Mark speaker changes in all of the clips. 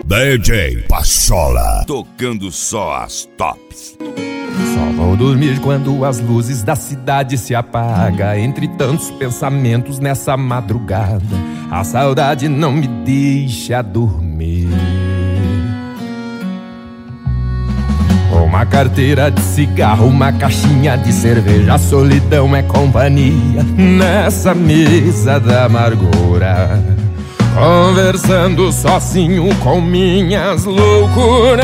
Speaker 1: DJ Pachola, tocando só as tops.
Speaker 2: Só vou dormir quando as luzes da cidade se apagam. Entre tantos pensamentos nessa madrugada, a saudade não me deixa dormir. Uma carteira de cigarro, uma caixinha de cerveja, a solidão é companhia nessa mesa da amargura. Conversando sozinho com minhas loucuras.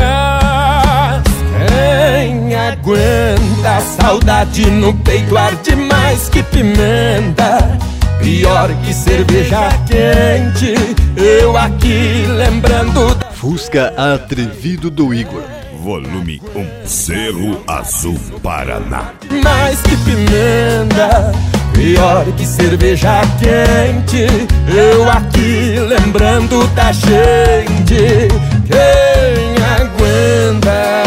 Speaker 2: Quem aguenta a saudade no peito arde mais que pimenta, pior que cerveja quente. Eu aqui lembrando da
Speaker 3: Fusca Atrevido do Igor,
Speaker 1: volume 1, Cerro Azul, Paraná.
Speaker 2: mais que pimenta, pior que cerveja quente. Eu aqui lembrando da gente. Quem aguenta?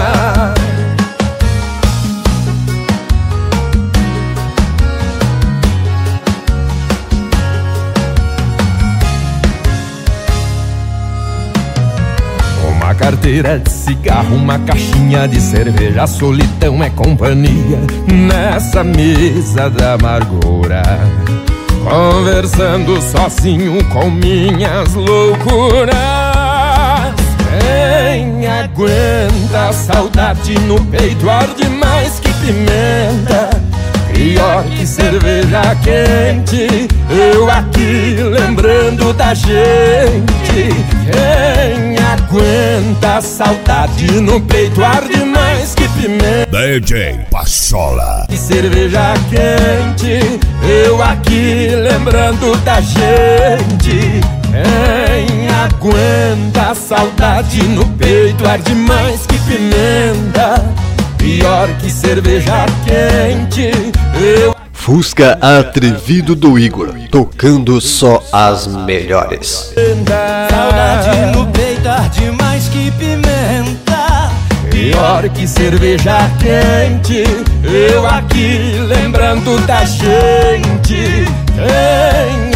Speaker 2: Uma carteira de cigarro, uma caixinha de cerveja, a solidão é companhia nessa mesa da amargura. Conversando sozinho com minhas loucuras. Quem aguenta a saudade no peito arde mais que pimenta, pior que cerveja quente. Eu aqui lembrando da gente. Quem aguenta a saudade no peito arde mais que pimenta,
Speaker 1: DJ Pachola,
Speaker 2: que cerveja quente. Eu aqui lembrando da gente. Quem aguenta a saudade no peito arde mais que pimenta, pior que cerveja quente. Eu
Speaker 3: Fusca Atrevido do Igor, tocando só as melhores.
Speaker 4: Saudade no peito arde mais que pimenta,
Speaker 2: pior que cerveja quente. Eu aqui lembrando da gente. Quem